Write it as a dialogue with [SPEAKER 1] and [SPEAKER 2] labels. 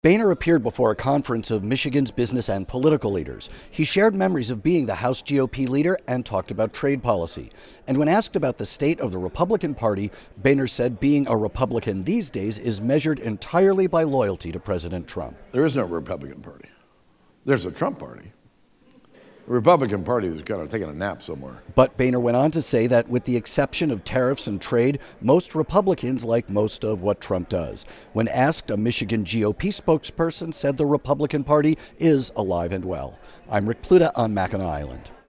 [SPEAKER 1] Boehner appeared before a conference of Michigan's business and political leaders. He shared memories of being the House GOP leader and talked about trade policy. And when asked about the state of the Republican Party, Boehner said being a Republican these days is measured entirely by loyalty to President Trump.
[SPEAKER 2] There is no Republican Party. There's a Trump Party. The Republican Party is kind of taking a nap somewhere.
[SPEAKER 1] But Boehner went on to say that with the exception of tariffs and trade, most Republicans like most of what Trump does. When asked, a Michigan GOP spokesperson said the Republican Party is alive and well. I'm Rick Pluta on Mackinac Island.